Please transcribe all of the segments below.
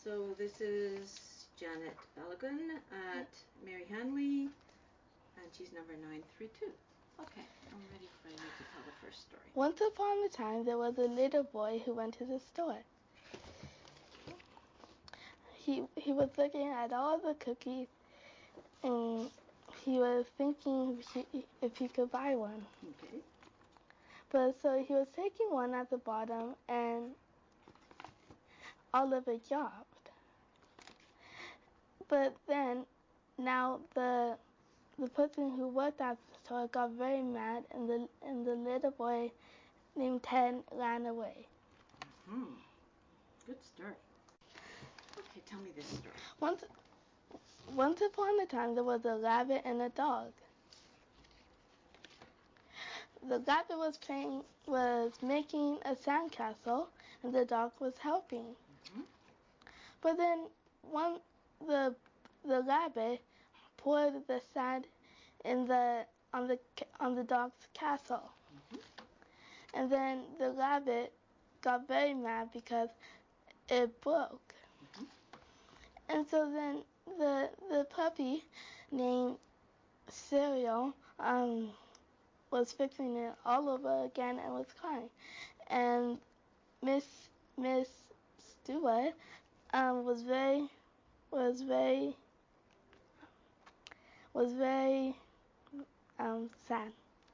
So this is Janet Balogun at Mary Hanley, and she's number 932. Okay, I'm ready for you to tell the first story. Once upon a time, there was a little boy who went to the store. He was looking at all the cookies, and he was thinking if he could buy one. Okay. But so he was taking one at the bottom, and all of it dropped. But then, now the person who worked at the store got very mad, and the little boy named Ted ran away. Good story. Okay, tell me this story. Once upon a time, there was a rabbit and a dog. The rabbit was making a sandcastle, and the dog was helping. But then the rabbit poured the sand on the dog's castle, and then the rabbit got very mad because it broke. And so then the puppy named Cereal was fixing it all over again and was crying. And Miss Stewart was very sad.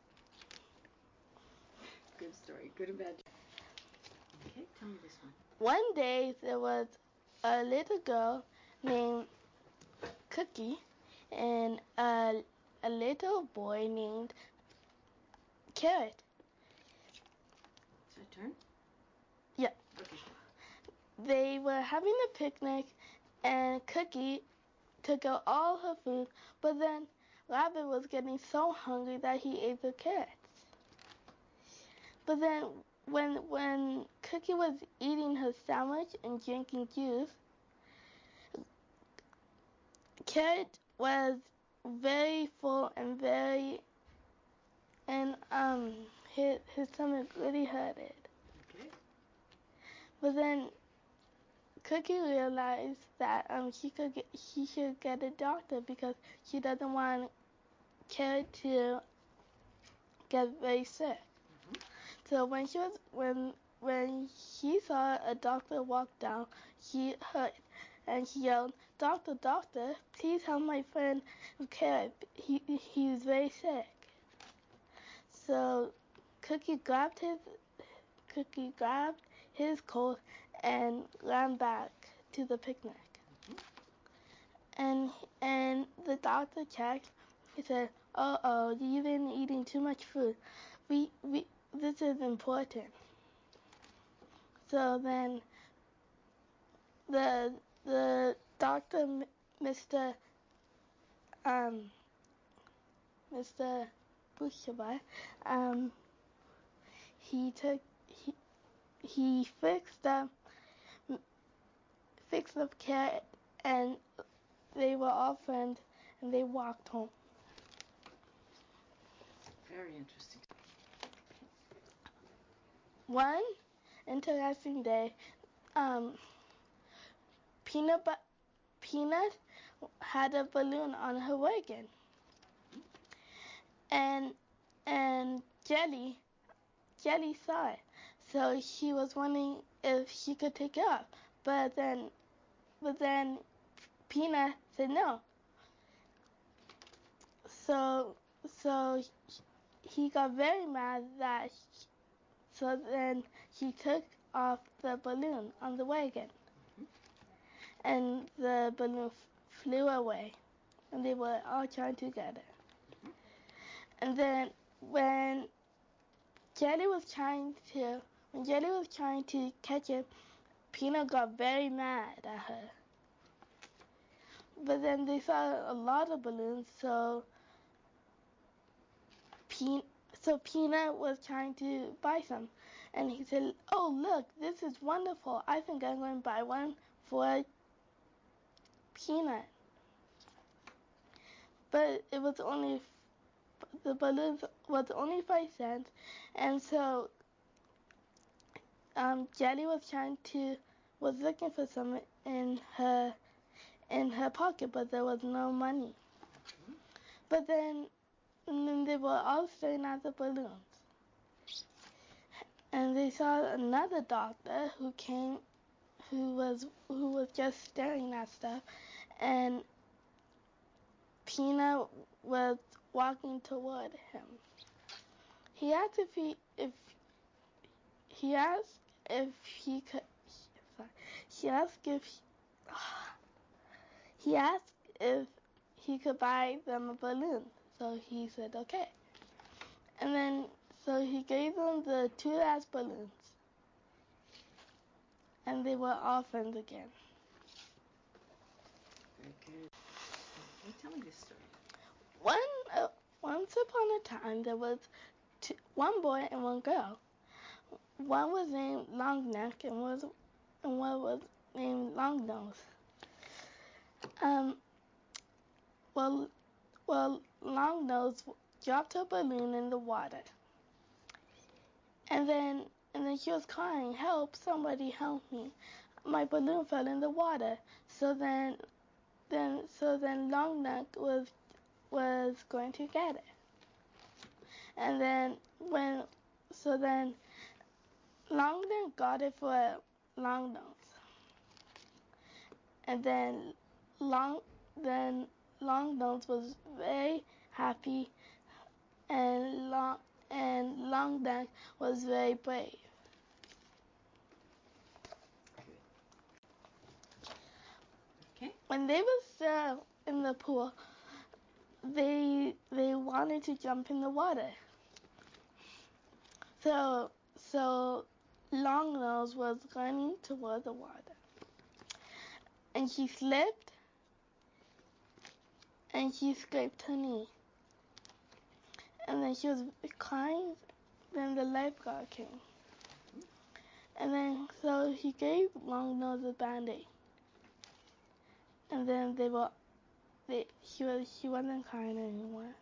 Good story. Good and bad. Okay, tell me this one. One day there was a little girl named Cookie and a little boy named Carrot. It's your turn? Yeah. Okay. They were having a picnic, and Cookie took out all her food, but then Rabbit was getting so hungry that he ate the carrots. But then when Cookie was eating her sandwich and drinking juice, Carrot was very full and his stomach really hurted. Okay. But then Cookie realized that he should get a doctor because she doesn't want Carrot to get very sick. So when she saw a doctor walk down, she heard and she yelled, "Doctor, doctor, please help my friend Carrot. He's very sick." So Cookie grabbed his coat and ran back to the picnic. And the doctor checked. He said, "Oh, you've been eating too much food. This is important." So then the doctor, Mr. Bushaba, he fixed up Carrot, and they were all friends, and they walked home. Very interesting. One interesting day, Peanut had a balloon on her wagon, and Jelly saw it, so she was wondering if she could take it off, but then Peanut said no. So he got very mad so then she took off the balloon on the wagon, and the balloon flew away, and they were all trying together. And then when Jelly was trying to catch it, Peanut got very mad at her. But then they saw a lot of balloons, so Peanut was trying to buy some, and he said, "Oh, look, this is wonderful. I think I'm going to buy one for Peanut." But the balloons was only 5 cents, and so Jelly was trying to was looking for some in her pocket, but there was no money. But then they were all staring at the balloons. And they saw another doctor who was just staring at stuff, and Peanut was walking toward him. He asked if he could buy them a balloon. So he said okay. And then so he gave them the 2 last balloons. And they were all friends again. Very good. Okay, tell me this story. Once upon a time, there was one boy and one girl. One was named Longneck and one was named Longnose. Well, Longnose dropped her balloon in the water, and then she was crying, "Help! Somebody help me! My balloon fell in the water." So then Longneck was going to get it, and then Longneck got it for Longnose, and then Longnose was very happy, and Longneck was very brave. Okay. When they were still in the pool, they wanted to jump in the water. So Longnose was running toward the water, and she slipped, and she scraped her knee. And then she was crying. Then the lifeguard came, and then so he gave Longnose a band-aid. And then she wasn't crying anymore.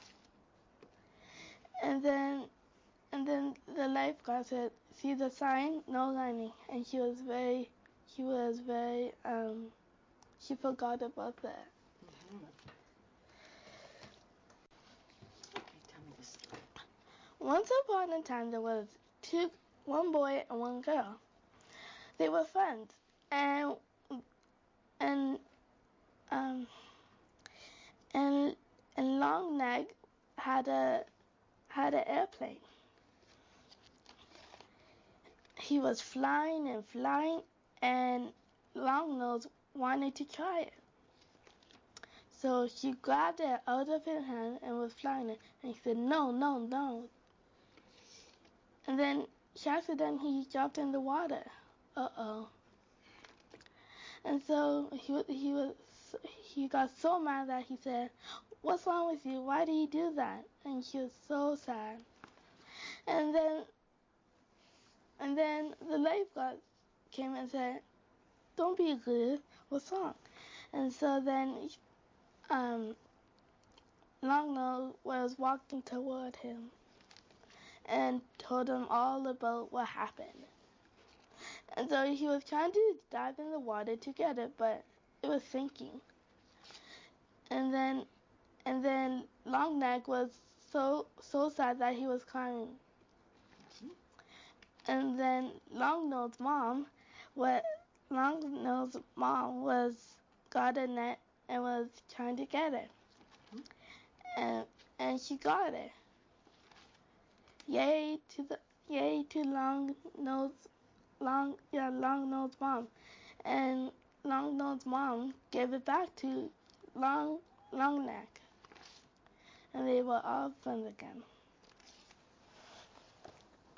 And then the lifeguard said, "See the sign? No running." And she forgot about that. Okay, tell me this story. Once upon a time, there was one boy and one girl. They were friends, and Longneck had an airplane. He was flying and flying, and Longnose wanted to try it. So she grabbed it out of his hand and was flying it, and he said, "No, no, no." And then she accidentally dropped in the water. Uh-oh. And so he got so mad that he said, "What's wrong with you? Why did you do that?" And she was so sad. And then the lifeguard came and said, "Don't be rude. What's wrong?" And so then Longnose was walking toward him and told him all about what happened. And so he was trying to dive in the water to get it, but it was sinking. And then Longneck was so sad that he was crying. And then Longnose mom got a net and was trying to get it. And she got it. Yay to Longnose mom. And Longnose mom gave it back to Longneck. And they were all friends again.